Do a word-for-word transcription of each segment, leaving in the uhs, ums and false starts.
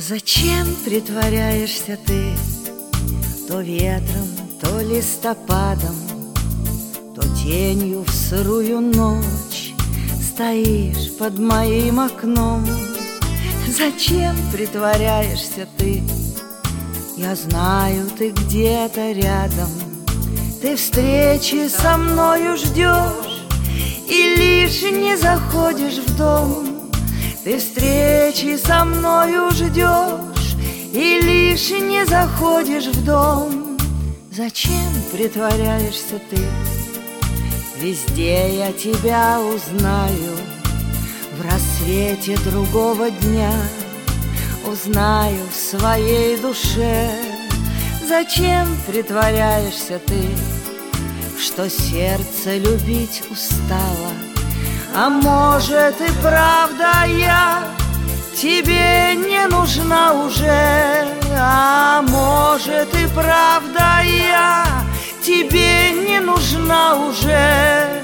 Зачем притворяешься ты то ветром, то листопадом, то тенью в сырую ночь стоишь под моим окном? Зачем притворяешься ты? Я знаю, ты где-то рядом, ты встречи со мною ждешь и лишь не заходишь в дом. Ты встречи со мною ждешь и лишь не заходишь в дом. Зачем притворяешься ты? Везде я тебя узнаю, в рассвете другого дня узнаю в своей душе. Зачем притворяешься ты, что сердце любить устало? А может и правда я тебе не нужна уже? А может и правда я тебе не нужна уже?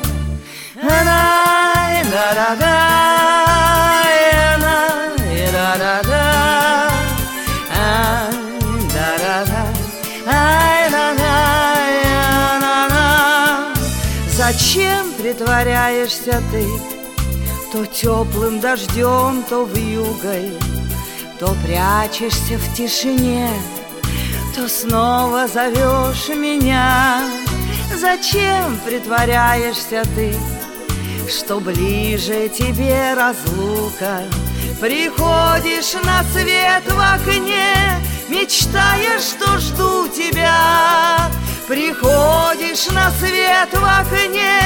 Зачем притворяешься ты? То теплым дождем, то вьюгой, то прячешься в тишине, то снова зовешь меня. Зачем притворяешься ты, что ближе тебе разлука? Приходишь на свет в окне, мечтаешь, что жду тебя. Приходишь на свет в окне,